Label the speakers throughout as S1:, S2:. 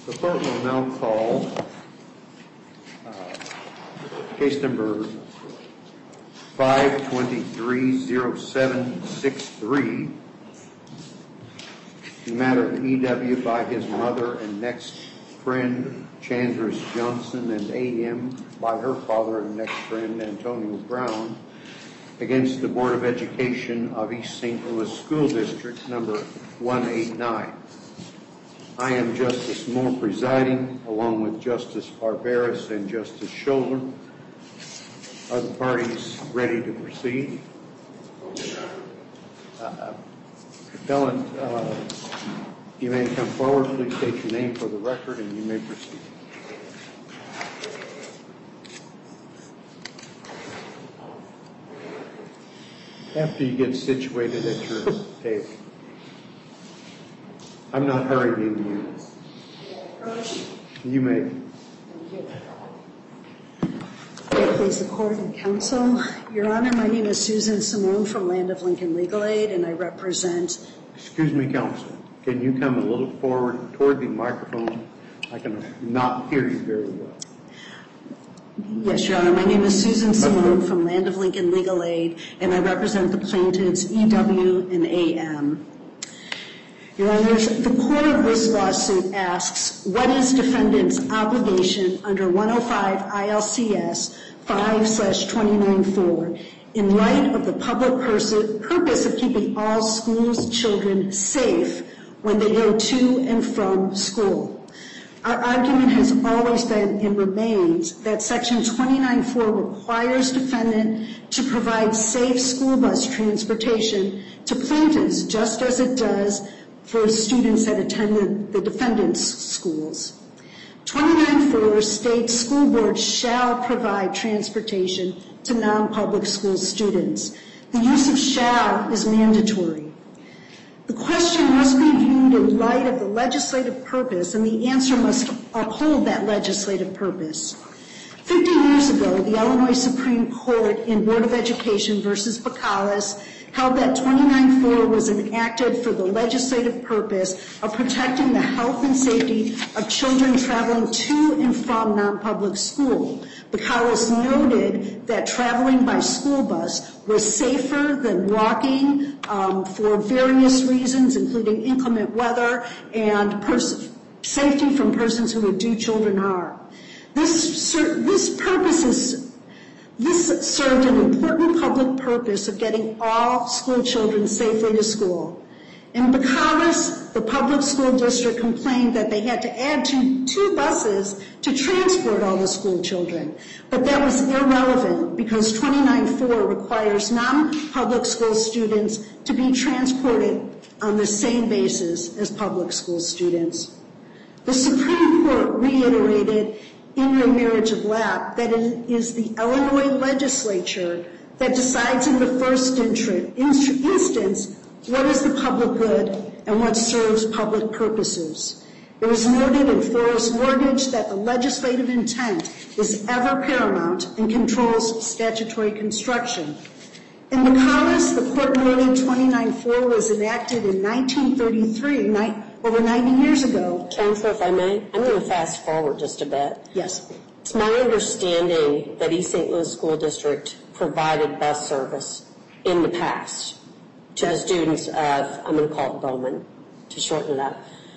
S1: The court will now call case number 523-0763, the matter of E.W. by his mother and next friend Chandris Johnson, and A.M. by her father and next friend Antonio Brown, against the Board of Education of East St. Louis School District number 189. I am Justice Moore presiding, along with Justice Barberis and Justice Scholler. Are the parties ready to proceed? Appellant, you may come forward. Please state your name for the record and you may proceed. After you get situated at your table. I'm not hurrying you. You may.
S2: Please, the court and counsel. Your Honor, my name is Susan Simone from Land of Lincoln Legal Aid, and I represent...
S1: Excuse me, counsel. Can you come a little forward toward the microphone? I can not hear you very well.
S2: Yes, Your Honor. My name is Susan Simone from Land of Lincoln Legal Aid, and I represent the plaintiffs E.W. and A.M. Your Honor, the core of this lawsuit asks, what is defendant's obligation under 105 ILCS 5/294 in light of the public purpose of keeping all schools' children safe when they go to and from school? Our argument has always been and remains that Section 29.4 requires defendant to provide safe school bus transportation to plaintiffs just as it does for students that attend the defendant's schools. 29.4 states school boards shall provide transportation to non-public school students. The use of shall is mandatory. The question must be viewed in light of the legislative purpose, and the answer must uphold that legislative purpose. 50 years ago, the Illinois Supreme Court in Board of Education versus Bacalus held that 29.4 was enacted for the legislative purpose of protecting the health and safety of children traveling to and from non-public school. Bacalus noted that traveling by school bus was safer than walking for various reasons, including inclement weather and safety from persons who would do children harm. This served an important public purpose of getting all school children safely to school. In Bacalus, the public school district complained that they had to add two buses to transport all the school children. But that was irrelevant because 29.4 requires non-public school students to be transported on the same basis as public school students. The Supreme Court reiterated in the marriage of Lapp that it is the Illinois legislature that decides in the first instance what is the public good and what serves public purposes. It was noted in Forrest Mortgage that the legislative intent is ever paramount and controls statutory construction. In Bacalus, the court noted 29.4 was enacted in 1933, over 90 years ago.
S3: Counsel, if I may, I'm going to fast forward just a bit.
S2: Yes.
S3: It's my understanding that East St. Louis School District provided bus service in the past to the students of, I'm going to call it Bowman, to shorten it up.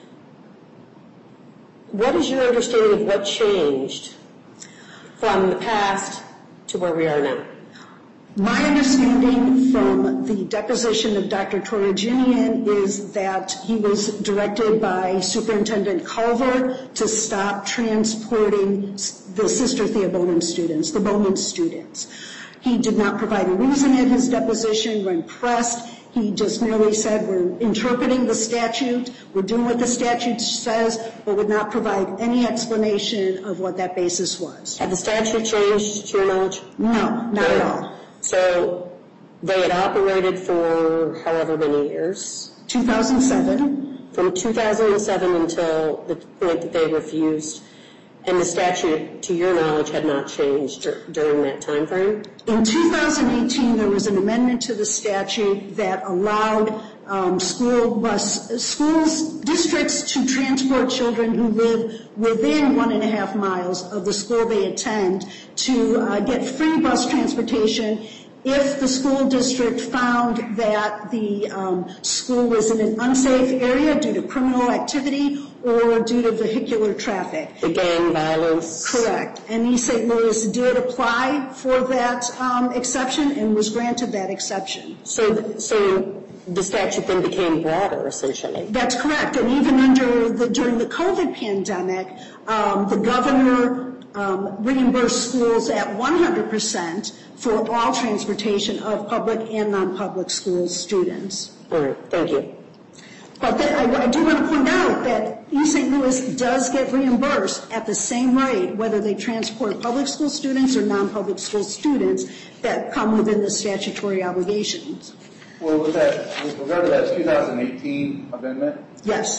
S3: What is your understanding of what changed from the past to where we are now?
S2: My understanding from the deposition of Dr. Toraginian is that he was directed by Superintendent Culver to stop transporting the Sister Thea Bowman students, the Bowman students. He did not provide a reason at his deposition when pressed. He just merely said, we're interpreting the statute, we're doing what the statute says, but would not provide any explanation of what that basis was.
S3: Had the statute changed to your knowledge?
S2: No, not at all.
S3: So they had operated for however many years?
S2: 2007.
S3: From 2007 until the point that they refused, and the statute, to your knowledge, had not changed during that time frame?
S2: In 2018, there was an amendment to the statute that allowed districts to transport children who live within 1.5 miles of the school they attend to get free bus transportation if the school district found that the school was in an unsafe area due to criminal activity or due to vehicular traffic.
S3: The gang violence.
S2: Correct. And East St. Louis did apply for that exception and was granted that exception.
S3: So the statute then became broader, essentially.
S2: That's correct. And even during the COVID pandemic, the governor reimbursed schools at 100% for all transportation of public and non-public school students.
S3: All right, thank you.
S2: But I do want to point out that East St. Louis does get reimbursed at the same rate, whether they transport public school students or non-public school students that come within the statutory obligations.
S4: Well, with regard to that 2018 amendment,
S2: Yes.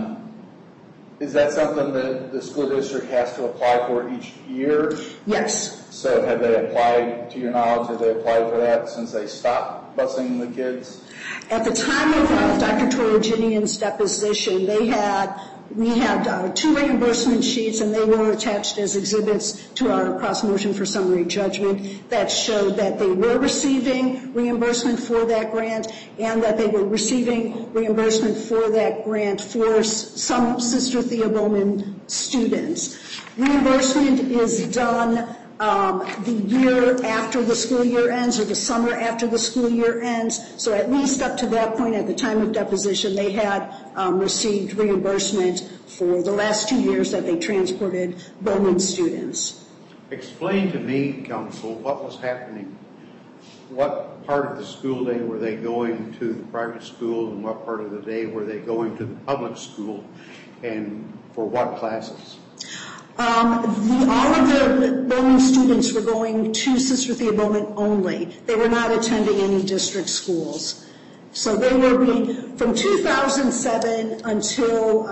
S4: Is that something that the school district has to apply for each year?
S2: Yes.
S4: So have they applied, to your knowledge, have they applied for that since they stopped busing the kids?
S2: At the time of Dr. Toroginian's deposition, we had 2 reimbursement sheets, and they were attached as exhibits to our cross motion for summary judgment that showed that they were receiving reimbursement for that grant and that they were receiving reimbursement for that grant for some Sister Thea Bowman students. Reimbursement is done the year after the school year ends or the summer after the school year ends. So at least up to that point at the time of deposition, they had received reimbursement for the last 2 years that they transported Bowman students.
S1: Explain to me, counsel, what was happening. What part of the school day were they going to the private school, and what part of the day were they going to the public school, and for what classes?
S2: All of the Bowman students were going to Sister Thea Bowman only. They were not attending any district schools. So they were from 2007 until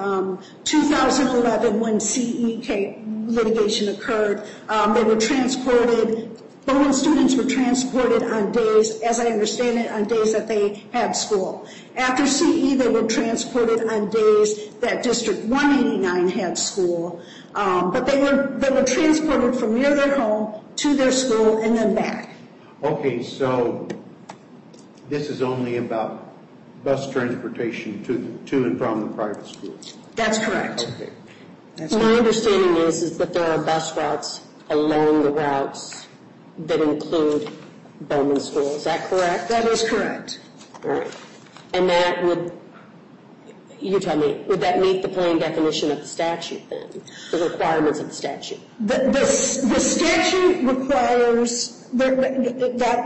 S2: 2011 when CE litigation occurred, they were transported. Bowman students were transported on days, as I understand it, on days that they had school. After CE, they were transported on days that District 189 had school. But they were transported from near their home to their school and then back. Okay, so this is only about bus transportation to and from the private school. That's correct.
S1: Okay.
S3: My understanding is that there are bus routes along the routes that include Bowman School. Is that correct?
S2: That is correct.
S3: All right. And that would, you tell me, would that meet the plain definition of the statute then, the requirements of the statute?
S2: The statute requires that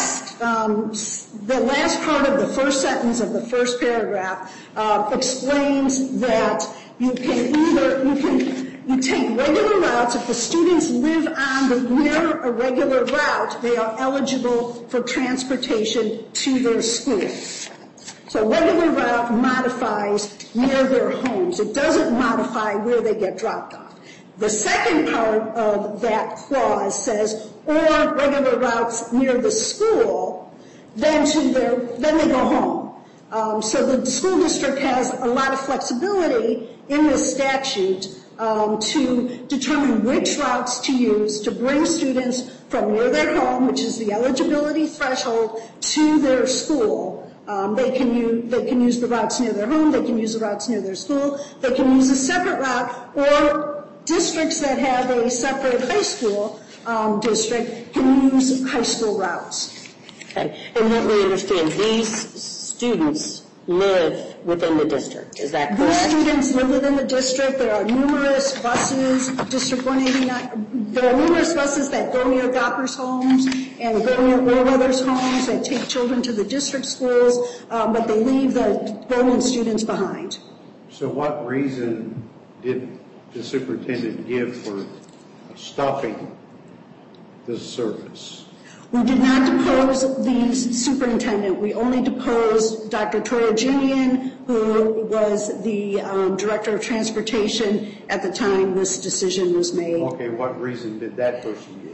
S2: the last part of the first sentence of the first paragraph explains that you take regular routes. If the students live near a regular route, they are eligible for transportation to their school. So regular route modifies near their homes. It doesn't modify where they get dropped off. The second part of that clause says, or regular routes near the school, then they go home. So the school district has a lot of flexibility in this statute to determine which routes to use to bring students from near their home, which is the eligibility threshold, to their school. They can use the routes near their home. They can use the routes near their school. They can use a separate route, or districts that have a separate high school district can use high school routes.
S3: Okay. And let me understand, these students live within the district. Is that correct?
S2: These students live within the district. There are numerous buses, District 189, there are numerous buses that go near Gopper's homes and go near Orweather's homes that take children to the district schools, but they leave the Bowman students behind.
S1: So what reason did the superintendent give for stopping the service?
S2: We did not depose the superintendent. We only deposed Dr. Toroginian, who was the director of transportation at the time this decision was made.
S1: Okay, what reason did that person give?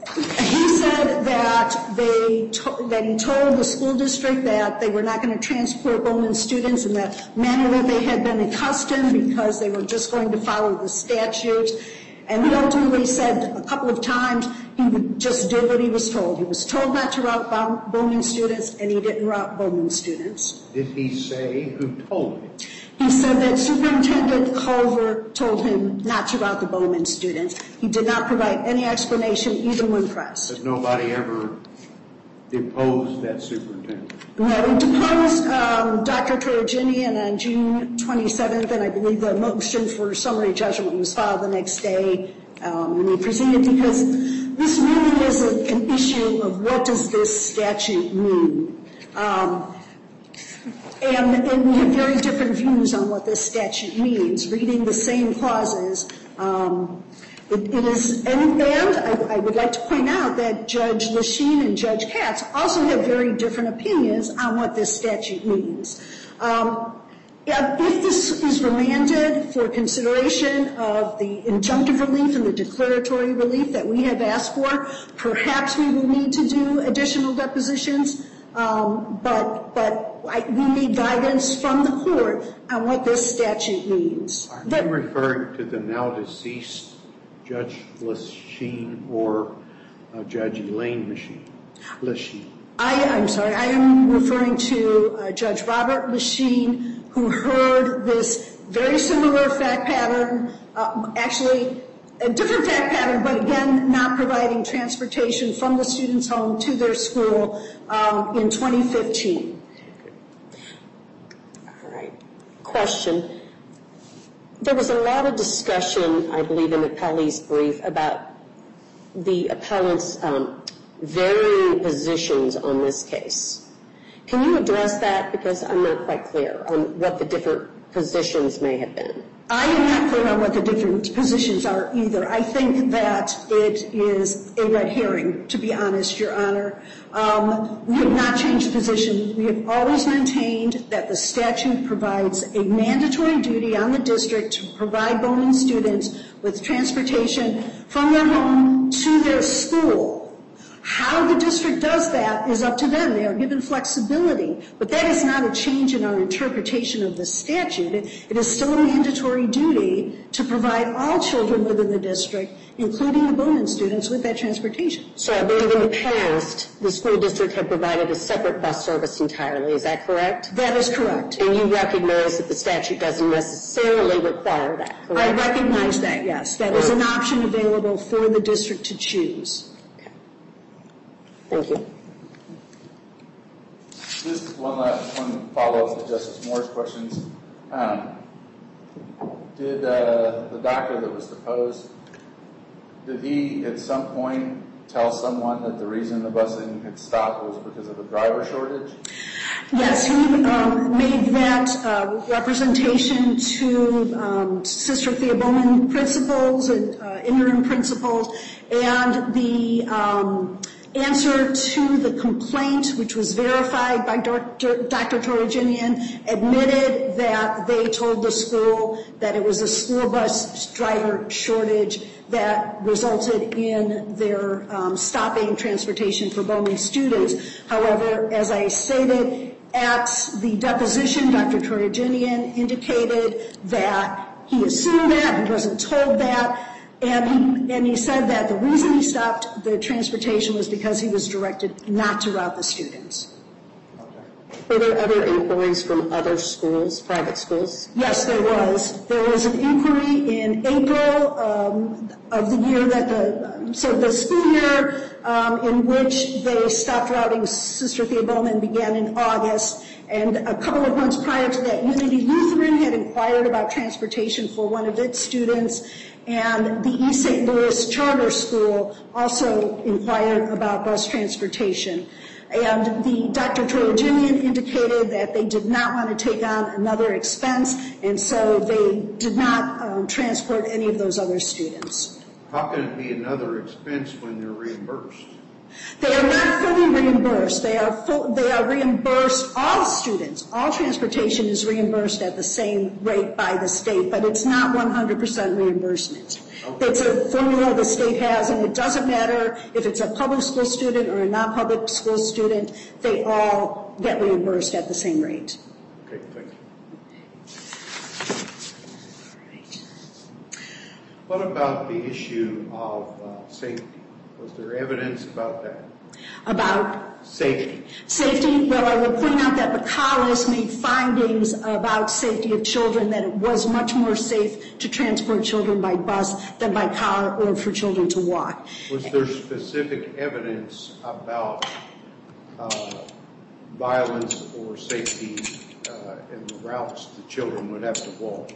S2: He said that he told the school district that they were not going to transport Bowman students in the manner that they had been accustomed because they were just going to follow the statute. And he ultimately said a couple of times he just did what he was told. He was told not to route Bowman students, and he didn't route Bowman students.
S1: Did he say who told him?
S2: He said that Superintendent Culver told him not to route the Bowman students. He did not provide any explanation, even when pressed.
S1: But nobody ever deposed that superintendent?
S2: No, we deposed Dr. Toraginian on June 27th, and I believe the motion for summary judgment was filed the next day when we proceeded, because this really is an issue of what does this statute mean. And we have very different views on what this statute means. Reading the same clauses, it is, and I would like to point out that Judge Lachine and Judge Katz also have very different opinions on what this statute means. If this is remanded for consideration of the injunctive relief and the declaratory relief that we have asked for, perhaps we will need to do additional depositions. But we need guidance from the court on what this statute means.
S1: Are you referring to the now deceased Judge Lachine or Judge Elaine Lachine?
S2: I'm sorry, I am referring to Judge Robert Lachine, who heard this very similar fact pattern, actually a different fact pattern, but again, not providing transportation from the student's home to their school in 2015.
S3: All right. Question. There was a lot of discussion, I believe, in the appellee's brief about the appellant's varying positions on this case. Can you address that? Because I'm not quite clear on what the different positions may have been.
S2: I am not clear on what the different positions are either. I think that it is a red herring, to be honest, Your Honor. We have not changed position. We have always maintained that the statute provides a mandatory duty on the district to provide Bowman students with transportation from their home to their school. How the district does that is up to them. They are given flexibility. But that is not a change in our interpretation of the statute. It is still a mandatory duty to provide all children within the district, including the Bowman students, with that transportation.
S3: So I believe in the past, the school district had provided a separate bus service entirely. Is that correct?
S2: That is correct.
S3: And you recognize that the statute doesn't necessarily require that, correct?
S2: I recognize that, yes. That is an option available for the district to choose.
S3: Thank you.
S4: Just one follow-up to Justice Moore's questions. Did the doctor that was deposed, did he at some point tell someone that the reason the busing had stopped was because of a driver shortage?
S2: Yes, he made that representation to Sister Thea Bowman principals and interim principals, and the answer to the complaint, which was verified by Dr. Toraginian, admitted that they told the school that it was a school bus driver shortage that resulted in their stopping transportation for Bowman students. However, as I stated, at the deposition, Dr. Toraginian indicated that he assumed that, he wasn't told that, and he said that the reason he stopped the transportation was because he was directed not to route the students.
S3: Were there other inquiries from other schools, private schools?
S2: Yes, there was. There was an inquiry in April of the year that the school year in which they stopped routing Sister Thea Bowman began in August, and a couple of months prior to that, Unity Lutheran had inquired about transportation for one of its students, and the East St. Louis Charter School also inquired about bus transportation. And the Dr. Toraginian indicated that they did not want to take on another expense, and so they did not transport any of those other students.
S1: How can it be another expense when they're reimbursed?
S2: They are not fully reimbursed. They are reimbursed, all students, all transportation is reimbursed at the same rate by the state, but it's not 100% reimbursement. It's a formula the state has, and it doesn't matter if it's a public school student or a non-public school student, they all get reimbursed at the same rate.
S1: Okay, thank you. What about the issue of safety? Was there evidence about that?
S2: About
S1: safety?
S2: Safety, well, I would point out that Bacalus made findings about safety of children, that it was much more safe to transport children by bus than by car or for children to walk.
S1: Was there specific evidence about violence or safety in the routes the children would have to walk?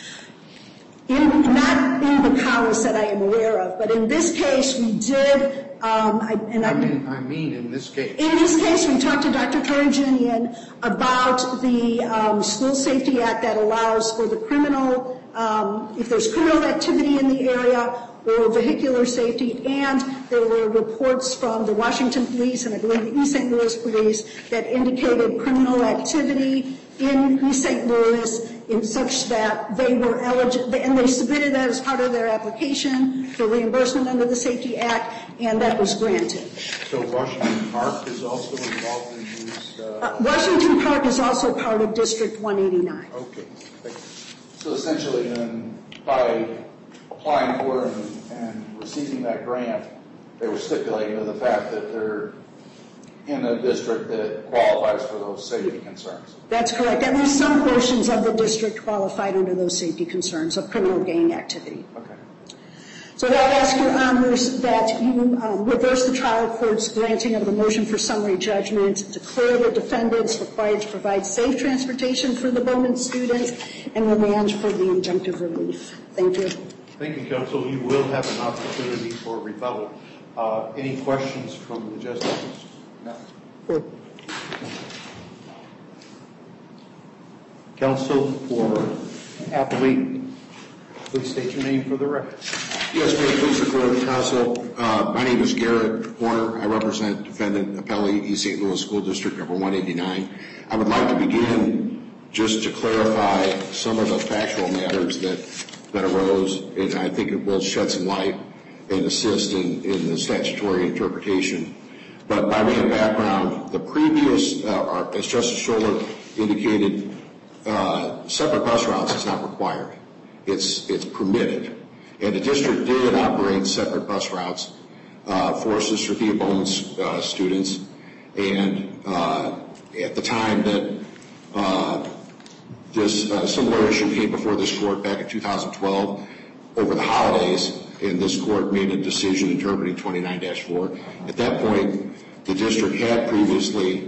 S2: Not in Bacalus that I am aware of, but in this case we did. I mean, in this case. In this case, we talked to Dr. Torajinian about the School Safety Act that allows for the criminal, if there's criminal activity in the area or vehicular safety, and there were reports from the Washington Police and I believe the East St. Louis Police that indicated criminal activity in East St. Louis in such that they were eligible, and they submitted that as part of their application for reimbursement under the Safety Act, and that was granted.
S1: So Washington Park is also involved in these?
S2: Washington Park is also part of District 189.
S1: Okay, thank you.
S4: So essentially then, by applying for and receiving that grant, they were stipulating to the fact that they're in a district that qualifies for those safety concerns.
S2: That's correct. At least some portions of the district qualified under those safety concerns of criminal gang activity.
S4: Okay.
S2: So I'll ask your honors that you reverse the trial court's granting of the motion for summary judgment, declare the defendants required to provide safe transportation for the Bowman students, and remand for the injunctive relief. Thank you.
S1: Thank you, counsel. You will have an opportunity for rebuttal. Any questions from the justices? No. Counsel for appellee, please state your name for the record.
S5: Yes, may it please the court, counsel. My name is Garrett Horner. I represent defendant appellee East St. Louis School District number 189. I would like to begin just to clarify some of the factual matters that arose, and I think it will shed some light and assist in the statutory interpretation. But by way of background, the previous, as Justice Scholler indicated, separate bus routes is not required. It's permitted. And the district did operate separate bus routes for Sister Thea Bowman's students. And at the time that this similar issue came before this court back in 2012, over the holidays, and this court made a decision interpreting 29-4. At that point, the district had previously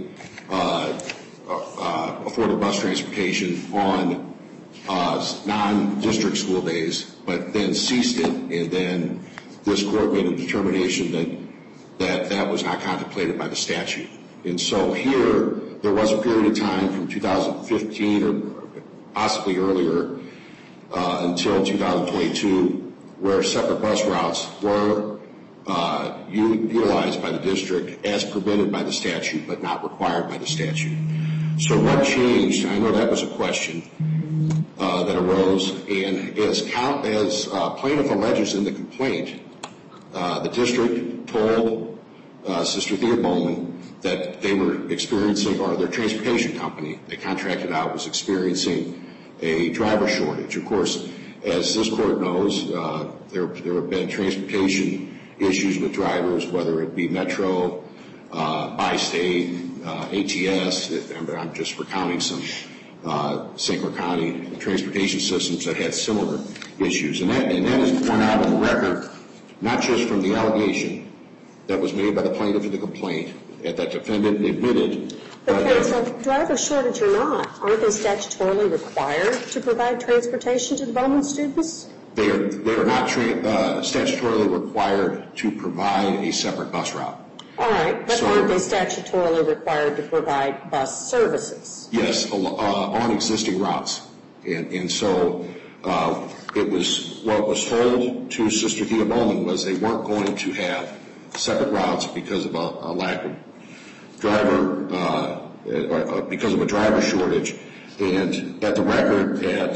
S5: afforded bus transportation on non-district school days, but then ceased it, and then this court made a determination that was not contemplated by the statute. And so here, there was a period of time from 2015 or possibly earlier until 2022 where separate bus routes were utilized by the district as permitted by the statute, but not required by the statute. So what changed? I know that was a question that arose, and as plaintiff alleges in the complaint, the district told Sister Thea Bowman that they were experiencing, or their transportation company they contracted out was experiencing a driver shortage. Of course, as this court knows, there have been transportation issues with drivers, whether it be Metro, Bi-State, ATS. I'm just recounting some St. Clair County transportation systems that had similar issues. And that is borne out on the record, not just from the allegation that was made by the plaintiff in the complaint, that defendant admitted.
S3: But counsel, driver shortage or not, aren't they statutorily required to provide transportation to the Bowman students?
S5: They are not statutorily required to provide a separate bus route.
S3: All right, but aren't they statutorily required to provide bus services?
S5: Yes, on existing routes. And so it was, what was told to Sister Thea Bowman was they weren't going to have separate routes because of a lack of driver, because of a driver shortage. And at the record at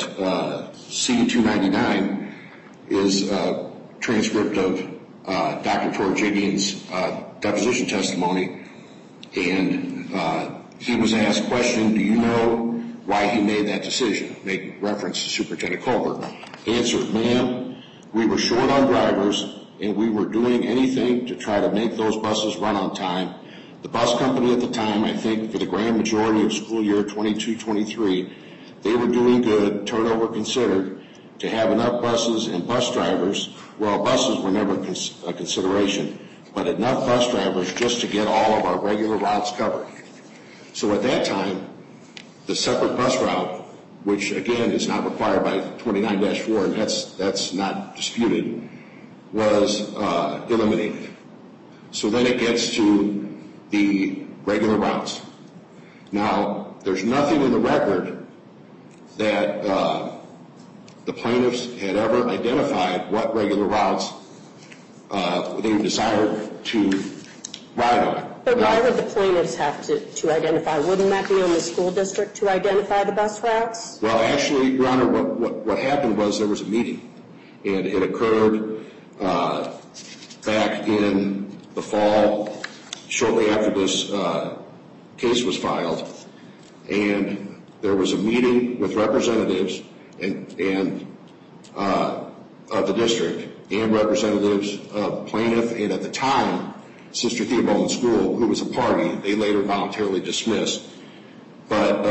S5: C-299 is a transcript of Dr. Torjigian's deposition testimony. And he was asked, question, do you know why he made that decision? Make reference to Superintendent Colbert. Answer, ma'am, we were short on drivers and we were doing anything to try to make those buses run on time. The bus company at the time, I think for the grand majority of school year 22-23, they were doing good, turnover considered, to have enough buses and bus drivers. Well, buses were never a consideration, but enough bus drivers just to get all of our regular routes covered. So at that time, the separate bus route, which again is not required by 29-4, and that's not disputed, was eliminated. So then it gets to the regular routes. Now, there's nothing in the record that the plaintiffs had ever identified what regular routes they desired to ride on.
S3: But why would the plaintiffs have to identify? Wouldn't that be on the school district to identify the bus routes?
S5: Well, actually, Your Honor, what happened was there was a meeting, and it occurred back in the fall, shortly after this case was filed, and there was a meeting with representatives and of the district and representatives of plaintiff, and at the time, Sister Thea Bowman School, who was a party, they later voluntarily dismissed. But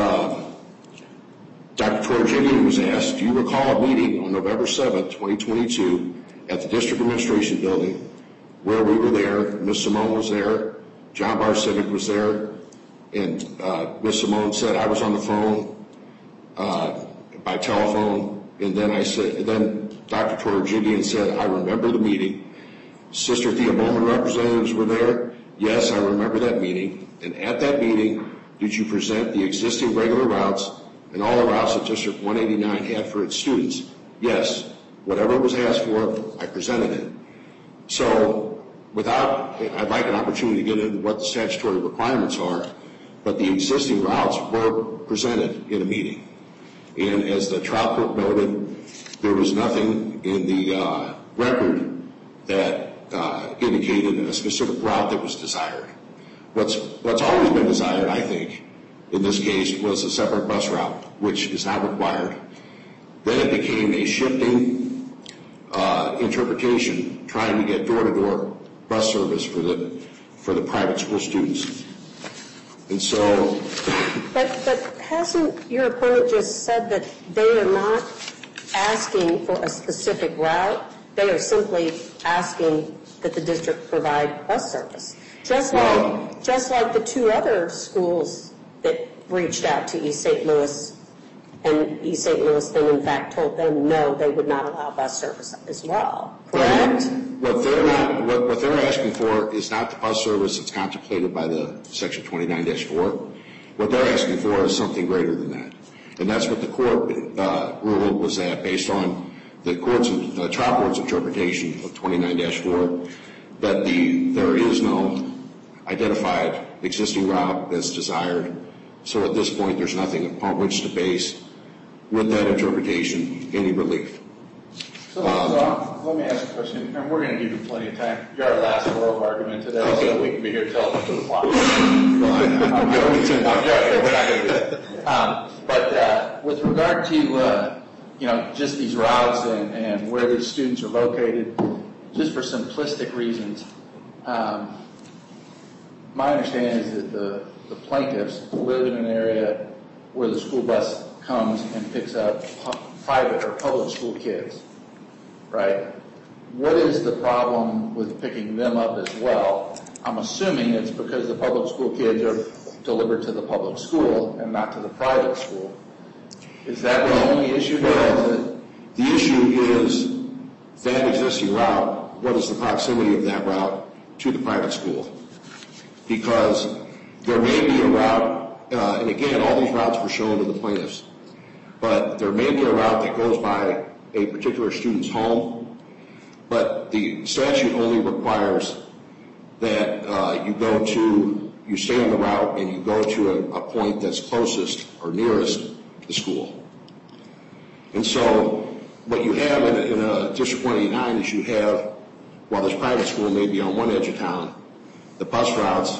S5: Dr. Torjigian was asked, do you recall a meeting on November 7th, 2022, at the district administration building where we were there, Ms. Simone was there, John Barsivic was there, and Ms. Simone said, I was on the phone by telephone, and then Dr. Torjigian said, I remember the meeting. Sister Thea Bowman representatives were there. Yes, I remember that meeting. And at that meeting, did you present the existing regular routes and all the routes that District 189 had for its students? Yes. Whatever was asked for, I presented it. So I'd like an opportunity to get into what the statutory requirements are, but the existing routes were presented in a meeting. And as the trial court noted, there was nothing in the record that indicated a specific route that was desired. What's always been desired, I think, in this case, was a separate bus route, which is not required. Then it became a shifting interpretation, trying to get door-to-door bus service for the private school students. And so...
S3: But hasn't your opponent just said that they are not asking for a specific route? They are simply asking that the district provide bus service. Just like the two other schools that reached out to East St. Louis, and East St. Louis then in fact told them no, they would not allow bus service as well. Correct?
S5: What they're asking for is not the bus service that's contemplated by the Section 29-4. What they're asking for is something greater than that. And that's what the court ruled was that based on the trial court's interpretation of 29-4, that there is no identified existing route that's desired. So at this point, there's nothing upon which to base, with that interpretation, any relief.
S4: So let me ask a question, and we're going to give you plenty of time. You're our last oral argument today, so we can be here till 2 o'clock. I'm joking. We're not going to do that. But with regard to just these routes and where these students are located, just for simplistic reasons, my understanding is that the plaintiffs live in an area where the school bus comes and picks up private or public school kids, right? What is the problem with picking them up as well? I'm assuming it's because the public school kids are delivered to the public school and not to the private school. Is that the only issue?
S5: Well, the issue is that existing route, what is the proximity of that route to the private school? Because there may be a route, and again, all these routes were shown to the plaintiffs, but there may be a route that goes by a particular student's home, but the statute only requires that you stay on the route and you go to a point that's closest or nearest the school. And so what you have in a District 189 is you have, while this private school may be on one edge of town, the bus routes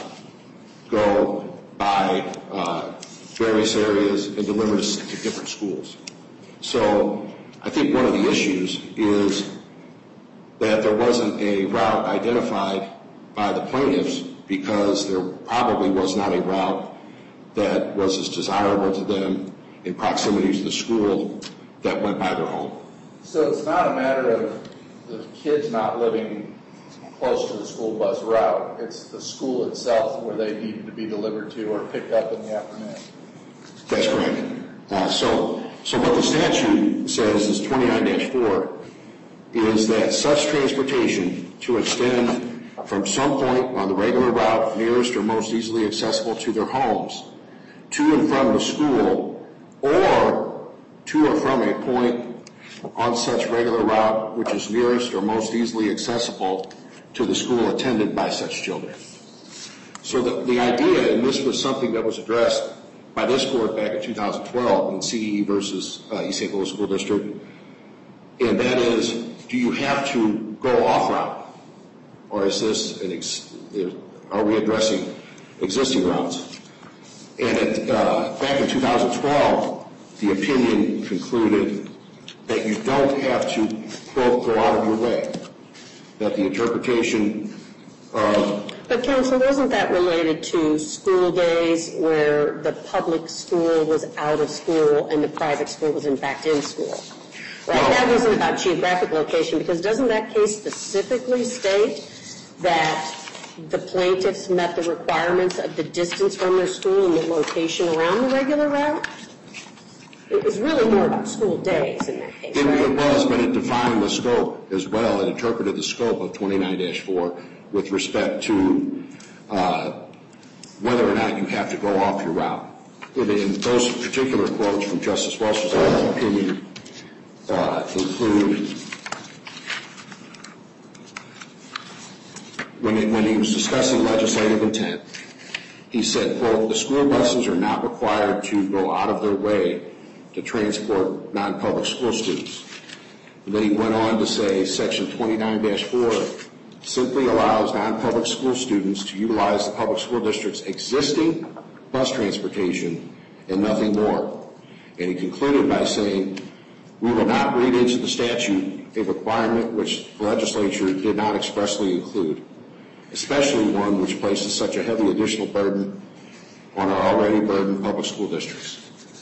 S5: go by various areas and deliver to different schools. So I think one of the issues is that there wasn't a route identified by the plaintiffs because there probably was not a route that was as desirable to them in proximity to the school that went by their home.
S4: So it's not a matter of the kids not living close to the school bus route. It's the school itself where they needed to be delivered to or picked up in the afternoon.
S5: That's correct. So what the statute says is 29-4 is that such transportation to extend from some point on the regular route nearest or most easily accessible to their homes to and from the school or to or from a point on such regular route which is nearest or most easily accessible to the school attended by such children. So the idea, and this was something that was addressed by this court back in 2012 in CE versus East St. Louis School District, and that is, do you have to go off route, or is this are we addressing existing routes? And back in 2012, the opinion concluded that you don't have to, quote, go out of your way, that the interpretation of...
S3: But counsel, wasn't that related to school days where the public school was out of school and the private school was in fact in school? Right? No. That wasn't about geographic location, because doesn't that case specifically state that the plaintiffs met the requirements of the distance from their school and the location around the regular route? It was really more about school days in that case, right?
S5: It was, but it defined the scope as well. It interpreted the scope of 29-4 with respect to whether or not you have to go off your route. In those particular quotes from Justice Welch's opinion include, when he was discussing legislative intent, he said, quote, the school buses are not required to go out of their way to transport non-public school students. And then he went on to say Section 29-4 simply allows non-public school students to utilize the public school district's existing bus transportation and nothing more. And he concluded by saying, we will not read into the statute a requirement which the legislature did not expressly include, especially one which places such a heavy additional burden on our already burdened public school districts.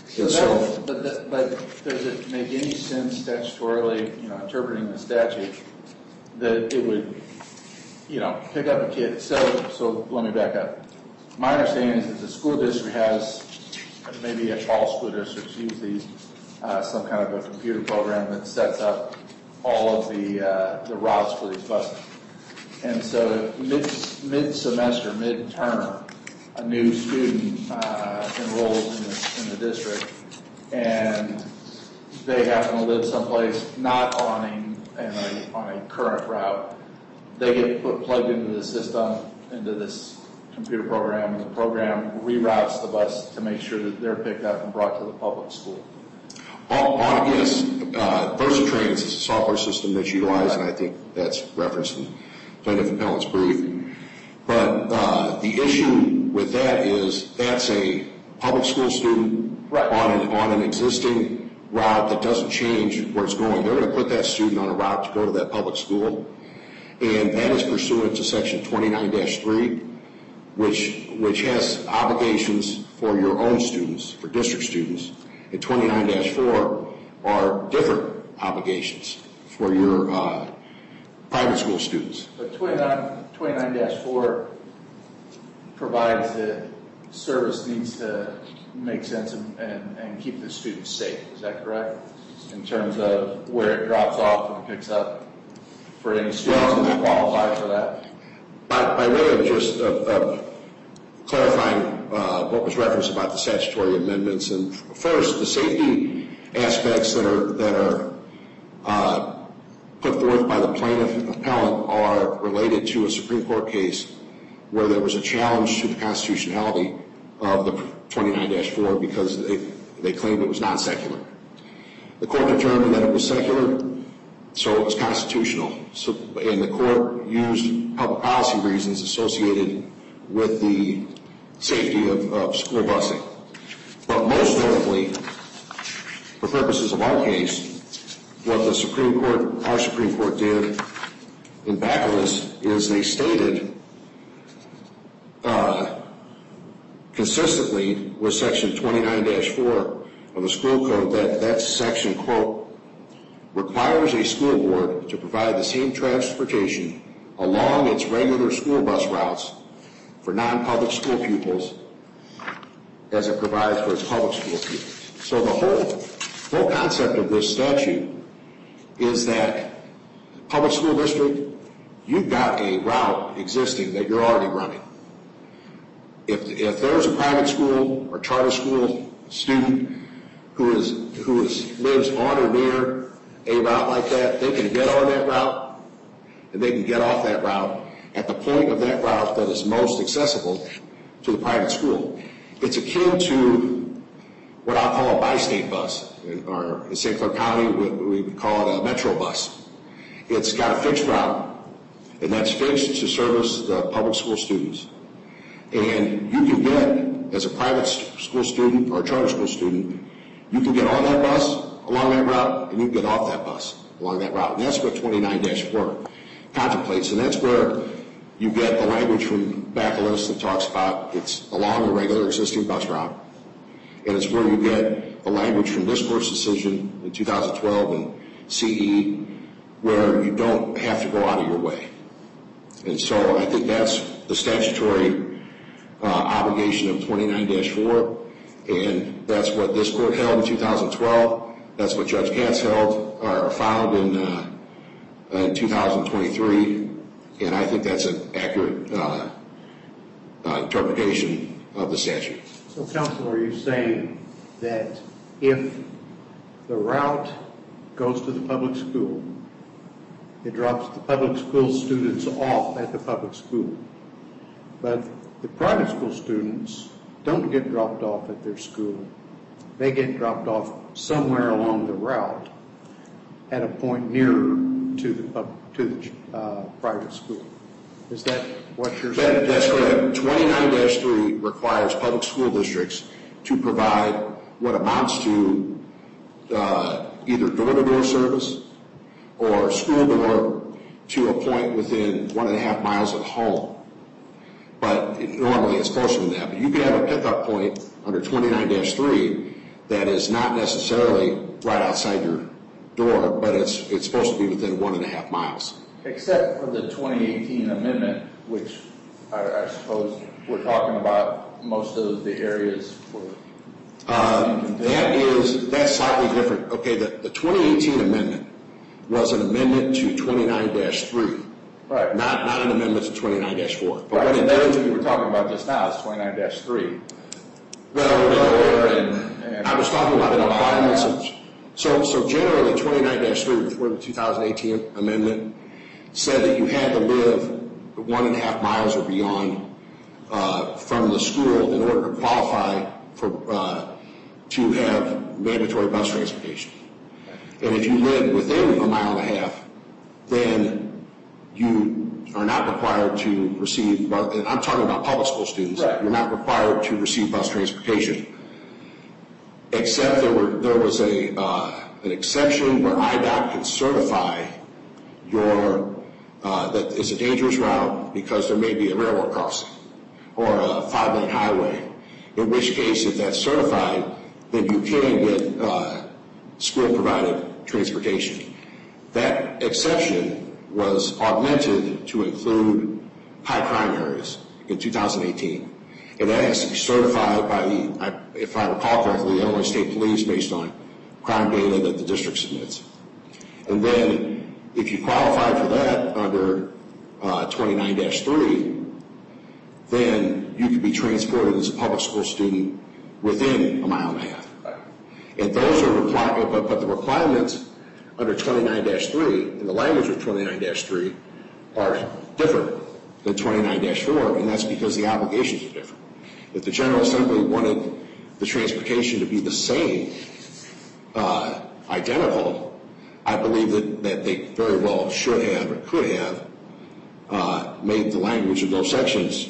S4: But does it make any sense statutorily, interpreting the statute, that it would, pick up a kid? So let me back up. My understanding is that the school district has, maybe all school districts use these, some kind of a computer program that sets up all of the routes for these buses. And so mid-semester, mid-term, a new student enrolls in the district, and they happen to live someplace not on a current route. They get plugged into the system, into this computer program, and the program reroutes the bus to make sure that they're picked up and brought to the public school.
S5: Yes, VersaTrain is a software system that's utilized, and I think that's referenced in plaintiff appellant's brief. But the issue with that is that's a public school student on an existing route that doesn't change where it's going. They're going to put that student on a route to go to that public school, and that is pursuant to Section 29-3, which has obligations for your own students, for district students, and 29-4 are different obligations for your private school students.
S4: But 29-4 provides that service needs to make sense and keep the students safe. Is that correct? In terms of where it drops off and picks up for any students that qualify for that?
S5: By way of just clarifying what was referenced about the statutory amendments, and first, the safety aspects that are put forth by the plaintiff appellant are related to a Supreme Court case where there was a challenge to the constitutionality of the 29-4 because they claimed it was non-secular. The court determined that it was secular, so it was constitutional. And the court used public policy reasons associated with the safety of school busing. But most notably, for purposes of our case, what the Supreme Court, our Supreme Court did in Bacalus is they stated consistently with Section 29-4 of the school code that section, quote, requires a school board to provide the same transportation along its regular school bus routes for non-public school pupils as it provides for its public school pupils. So the whole concept of this statute is that public school district, you've got a route existing that you're already running. If there's a private school or charter school student who lives on or near a route like that, they can get on that route and they can get off that route at the point of that route that is most accessible to the private school. It's akin to what I'll call a bi-state bus, or in St. Clair County we would call it a metro bus. It's got a fixed route, and that's fixed to service the public school students. And you can get, as a private school student or a charter school student, you can get on that bus along that route, and you can get off that bus along that route. And that's what 29-4 contemplates, and that's where you get the language from Bacalus that talks about it's along a regular existing bus route, and it's where you get the language from this court's decision in 2012 and CE where you don't have to go out of your way. And so I think that's the statutory obligation of 29-4, and that's what this court held in 2012. That's what Judge Katz found in 2023, and I think that's an accurate interpretation of the statute.
S1: So, counsel, are you saying that if the route goes to the public school, it drops the public school students off at the public school, but the private school students don't get dropped off at their school? They get dropped off somewhere along the route at a point nearer to the private school. Is that what you're saying?
S5: That's correct. 29-3 requires public school districts to provide what amounts to either door-to-door service or school door to a point within 1.5 miles of home. But normally it's closer than that. But you can have a pickup point under 29-3 that is not necessarily right outside your door, but it's supposed to be within 1.5 miles.
S4: Except for the 2018 amendment, which I suppose we're talking about most of the areas for.
S5: That's slightly different. Okay, the 2018 amendment was an amendment to 29-3.
S4: Right.
S5: Not an amendment to 29-4. But
S4: right,
S5: what it
S4: that's
S5: did,
S4: what you were talking about just now is 29-3.
S5: Well, I was talking about the requirements of. So generally, 29-3 before the 2018 amendment said that you had to live 1.5 miles or beyond from the school in order to qualify for to have mandatory bus transportation. And if you live within 1.5 miles, then you are not required to receive, and I'm talking about public school students,
S4: right.
S5: You're not required to receive bus transportation. Except there was an exception where IDOT can certify that it's a dangerous route because there may be a railroad crossing or a 5-lane highway, in which case if that's certified, then you can get school-provided transportation. That exception was augmented to include high crime areas in 2018. And that has to be certified by if I recall correctly, the Illinois State Police based on crime data that the district submits. And then if you qualify for that under 29-3, then you could be transported as a public school student within 1.5 miles. And those are required, but the requirements under 29-3 and the language of 29-3 are different. than 29-4, and that's because the obligations are different. If the General Assembly wanted the transportation to be the same, identical, I believe that they very well should have or could have made the language of those sections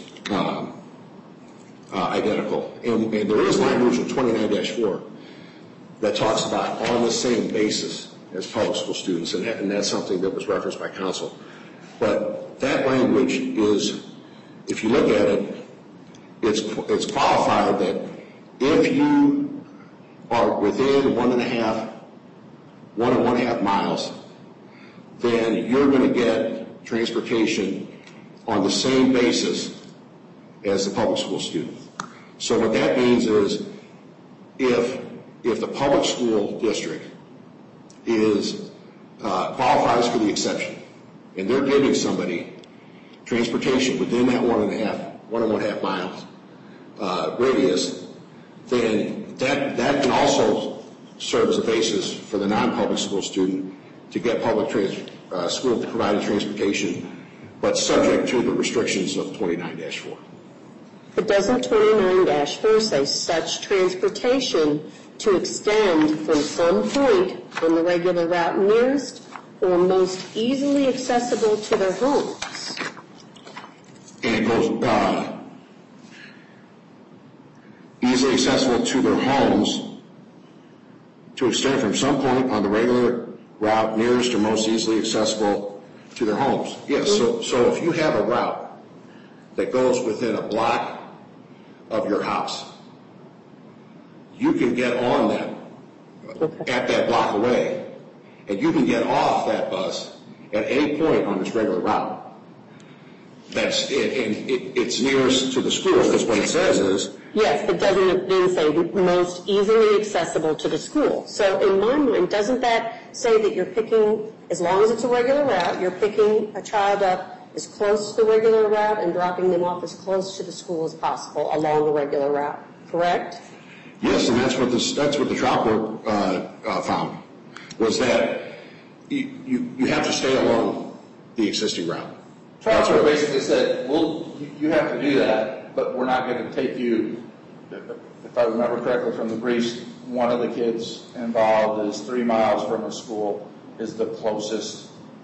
S5: identical. And there is language in 29-4 that talks about on the same basis as public school students, and that's something that was referenced by counsel. But that language is, if you look at it, it's qualified that if you are within 1.5 miles, then you're going to get transportation on the same basis as the public school student. So what that means is if the public school district qualifies for the exception, and they're giving somebody transportation within that 1.5 miles radius, then that can also serve as a basis for the non-public school student to get school provided transportation, but subject to the restrictions of 29-4.
S3: But doesn't 29-4 say such transportation to extend from some point on the regular route nearest or most easily accessible to their homes?
S5: And it goes easily accessible to their homes to extend from some point on the regular route nearest or most easily accessible to their homes. Yes, so if you have a route that goes within a block of your house, you can get on that at that block away, and you can get off that bus at any point on this regular route. That's it, and it's nearest to the school, because what it says is...
S3: Yes, but doesn't it then say most easily accessible to the school? So in my mind, doesn't that say that you're picking, as long as it's a regular route, you're picking a child up as close to the regular route and dropping them off as close to the school as possible along the regular route, correct?
S5: Yes, and that's what the trial court found, was that you have to stay along the existing route.
S4: Trial court basically said, well, you have to do that, but we're not going to take you, if I remember correctly from the briefs, one of the kids involved is 3 miles from a school, is the closest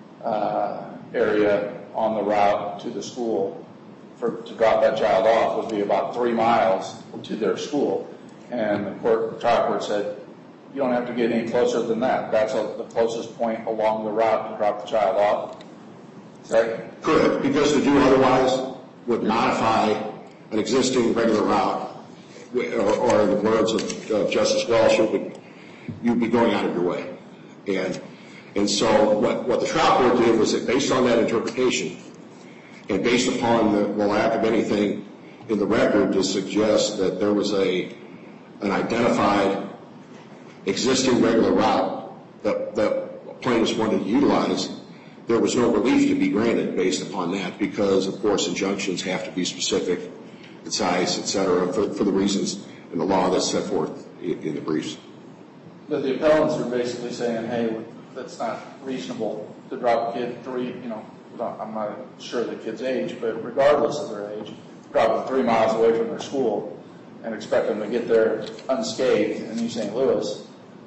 S4: area on the route to the school. To drop that child off would be about 3 miles to their school. And the trial court said, you don't have to get any closer than that. That's the closest point along the route to drop the child off. Is that
S5: correct? Because to do otherwise would modify an existing regular route, or in the words of Justice Welsh, you'd be going out of your way. And so what the trial court did was that based on that interpretation, and based upon the lack of anything in the record to suggest that there was an identified existing regular route that plaintiffs wanted to utilize, there was no relief to be granted based upon that, because, of course, injunctions have to be specific, concise, et cetera, for the reasons in the law that's set forth in the briefs.
S4: But the appellants are basically saying, hey, that's not reasonable to drop a kid I'm not sure the kid's age, but regardless of their age, drop them 3 miles away from their school and expect them to get there unscathed in East St. Louis.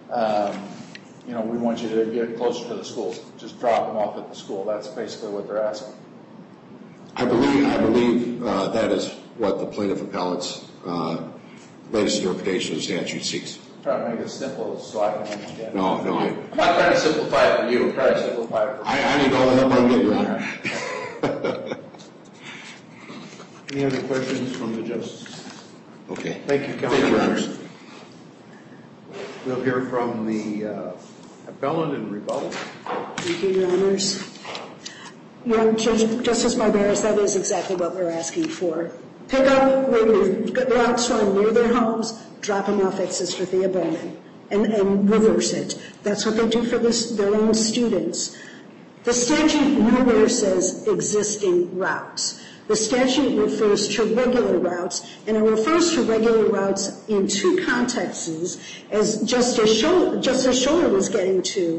S4: We want you to get closer to the schools. Just drop them off at the school. That's basically what they're asking.
S5: I believe that is what the plaintiff appellant's latest interpretation of the statute seeks.
S4: Trying to make it simple so I can understand.
S5: No.
S4: I'm not trying to simplify it for you. I'm trying to simplify it for me.
S5: I need all the help I can get, Your Honor.
S1: Any other questions from the justice?
S5: Okay.
S1: Thank you, Counsel.
S5: Thank you, Your Honor.
S1: We'll hear from the appellant in rebuttal.
S2: Thank you, Your Honors. Justice Barberas, that is exactly what we're asking for. Pick up routes run near their homes, drop them off at Sister Thea Bowman, and reverse it. That's what they do for their own students. The statute nowhere says existing routes. The statute refers to regular routes, and it refers to regular routes in two contexts, as Justice Scholler was getting to.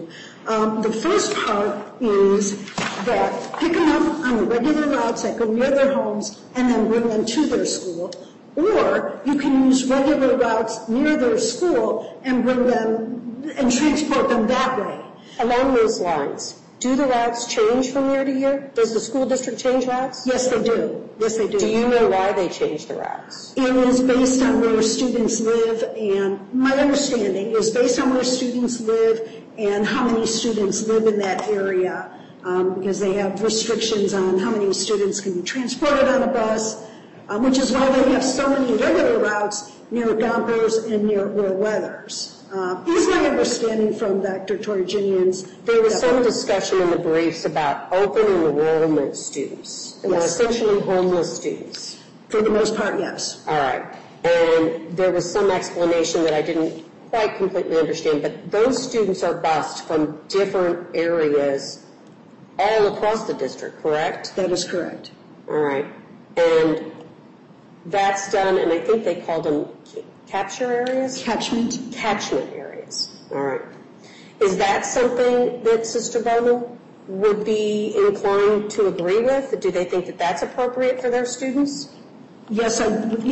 S2: The first part is that pick them up on the regular routes that go near their homes and then bring them to their school. Or you can use regular routes near their school and bring them and transport them that way.
S3: Along those lines, do the routes change from year to year? Does the school district change routes?
S2: Yes, they do. Yes, they do.
S3: Do you know why they change the routes?
S2: It is based on where students live, and my understanding is based on where students live and how many students live in that area, because they have restrictions on how many students can be transported on a bus, which is why they have so many regular routes near Gompers and near Earl Weathers. Is my understanding from Dr. Toraginian's.
S3: There was some discussion in the briefs about open enrollment students. They were essentially homeless students.
S2: For the most part, yes.
S3: All right. And there was some explanation that I didn't quite completely understand, but those students are bused from different areas all across the district, correct?
S2: That is correct.
S3: All right. And that's done, and I think they called them capture areas?
S2: Catchment
S3: Areas. All right. Is that something that Sister Bowman would be inclined to agree with? Do they think that that's appropriate for their students?
S2: Yes,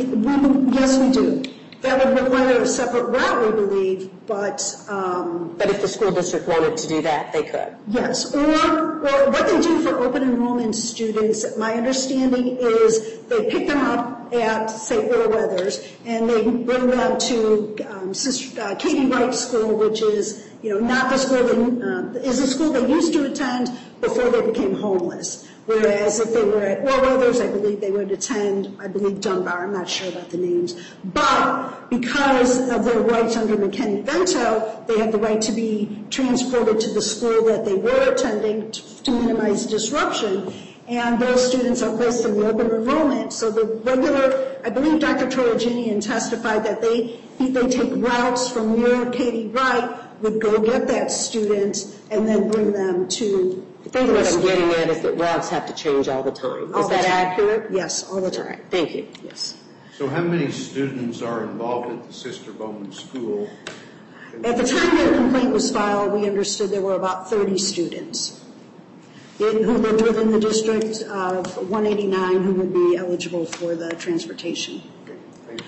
S2: yes, we do. That would require a separate route, we believe, but
S3: if the school district wanted to do that, they could.
S2: yes. Or what they do for open enrollment students, my understanding is they pick them up at, say, Earl Weathers, and they bring them to Katie Wright School, which is, not the school is a school they used to attend before they became homeless. Whereas if they were at Earl Weathers, I believe they would attend, Dunbar. I'm not sure about the names. But because of their rights under McKinney-Vento, they have the right to be transported to the school that they were attending to minimize disruption. And those students are placed in the open enrollment. So the regular, I believe Dr. Toraginian testified that they take routes from near Katie Wright, would go get that student, and then bring them to.
S3: I think what I'm getting at is that routes have to change all the time. Is that accurate?
S2: Yes, all the time.
S3: All right. Thank you.
S2: Yes.
S1: So how many students are involved at the Sister Bowman School?
S2: At the time the complaint was filed, we understood there were about 30 students who lived within the district of 189 who would be eligible for the transportation.
S1: Okay,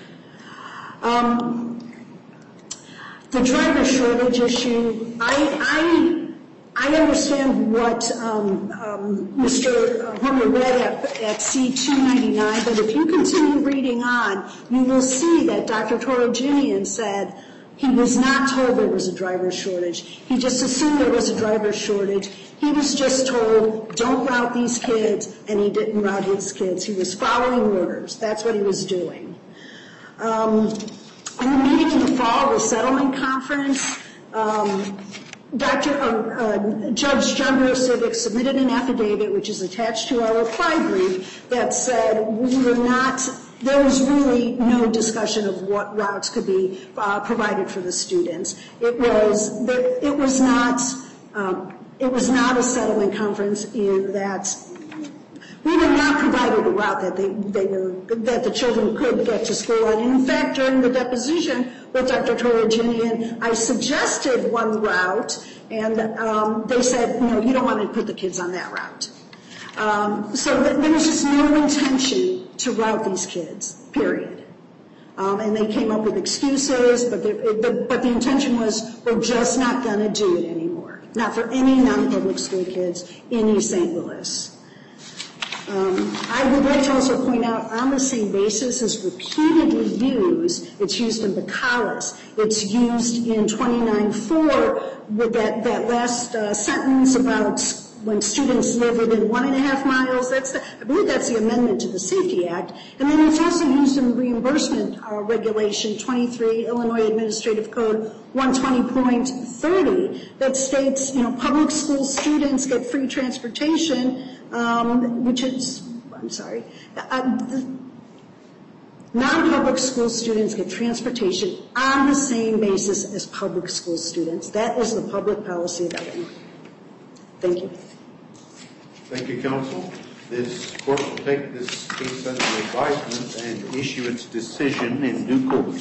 S1: thank you.
S2: The driver shortage issue, I understand what Mr. Homer read at C299, but if you continue reading on, you will see that Dr. Toraginian said he was not told there was a driver shortage. He just assumed there was a driver shortage. He was just told, don't route these kids, and he didn't route his kids. He was following orders. That's what he was doing. In the meeting in the fall, the settlement conference, Judge John Burosivic submitted an affidavit, which is attached to our reply brief, that said there was really no discussion of what routes could be provided for the students. It was not a settlement conference in that we were not provided a route that that the children could get to school on. And in fact, during the deposition with Dr. Toraginian, I suggested one route, and they said, no, you don't want to put the kids on that route. So there was just no intention to route these kids, period. And they came up with excuses, but the intention was, we're just not going to do it anymore. Not for any non-public school kids in East St. Louis. I would like to also point out, on the same basis is repeatedly used. It's used in Bacalus. It's used in 29.4 with that last sentence about when students live within 1.5 miles. I believe that's the amendment to the Safety Act. And then it's also used in the reimbursement regulation 23, Illinois Administrative Code 120.30, that states, public school students get free transportation, non-public school students get transportation on the same basis as public school students. That is the public policy of Illinois. Thank you.
S1: Thank you, counsel. This court will take this case under advisement and issue its decision in due course.